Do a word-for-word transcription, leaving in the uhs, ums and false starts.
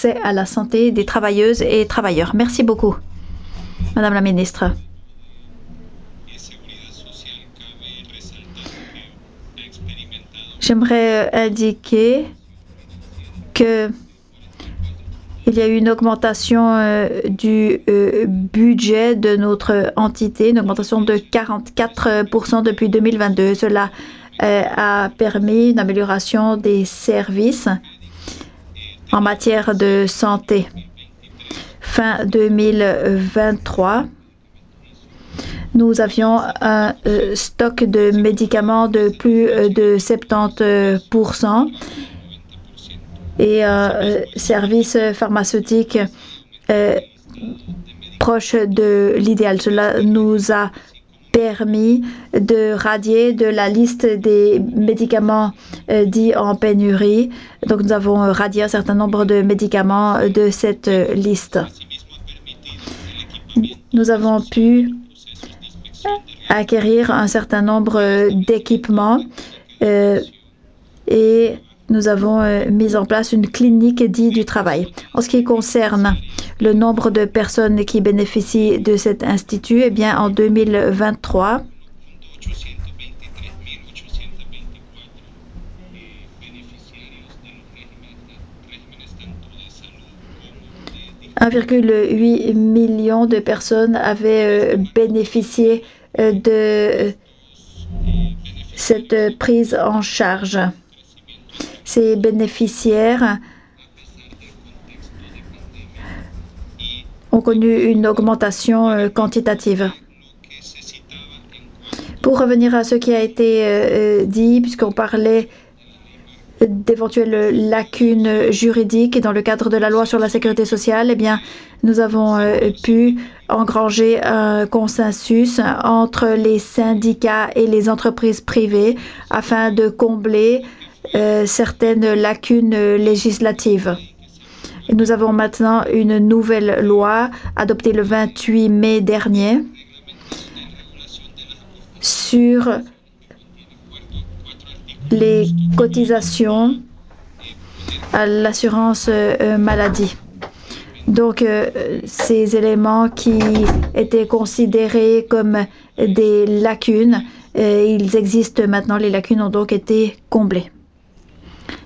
l'accès à la santé des travailleuses et travailleurs. Merci beaucoup, Madame la Ministre. J'aimerais indiquer que il y a eu une augmentation euh, du euh, budget de notre entité, une augmentation de quarante-quatre pour cent depuis deux mille vingt-deux. Cela euh, a permis une amélioration des services en matière de santé. Fin deux mille vingt-trois, nous avions un euh, stock de médicaments de plus de soixante-dix pour cent et un euh, service pharmaceutique euh, proche de l'idéal. Cela nous a permis de radier de la liste des médicaments euh, dits en pénurie. Donc nous avons radié un certain nombre de médicaments de cette euh, liste. Nous avons pu acquérir un certain nombre d'équipements euh, et nous avons euh, mis en place une clinique dite du travail. En ce qui concerne le nombre de personnes qui bénéficient de cet institut, eh bien, en deux mille vingt-trois, un virgule huit million de personnes avaient euh, bénéficié euh, de cette prise en charge. Ces bénéficiaires ont connu une augmentation euh, quantitative. Pour revenir à ce qui a été euh, dit, puisqu'on parlait d'éventuelles lacunes juridiques dans le cadre de la loi sur la sécurité sociale, eh bien, nous avons euh, pu engranger un consensus entre les syndicats et les entreprises privées afin de combler euh, certaines lacunes législatives. Et nous avons maintenant une nouvelle loi adoptée le vingt-huit mai dernier sur les cotisations à l'assurance euh, maladie. Donc, euh, ces éléments qui étaient considérés comme des lacunes, euh, ils existent maintenant. Les lacunes ont donc été comblées.